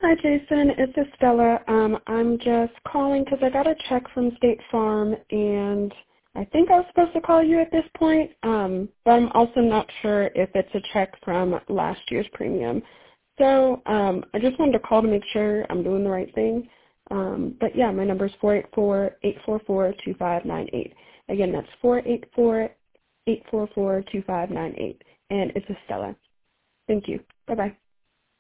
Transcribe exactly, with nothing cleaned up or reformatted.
Hi, Jason. It's Estella. Um, I'm just calling because I got a check from State Farm, and I think I was supposed to call you at this point, um, but I'm also not sure if it's a check from last year's premium. So um, I just wanted to call to make sure I'm doing the right thing. Um, but, yeah, my number is four eight four, eight four four, two five nine eight. Again, that's four eight four, eight four four, two five nine eight, and it's Estella. Thank you. Bye-bye.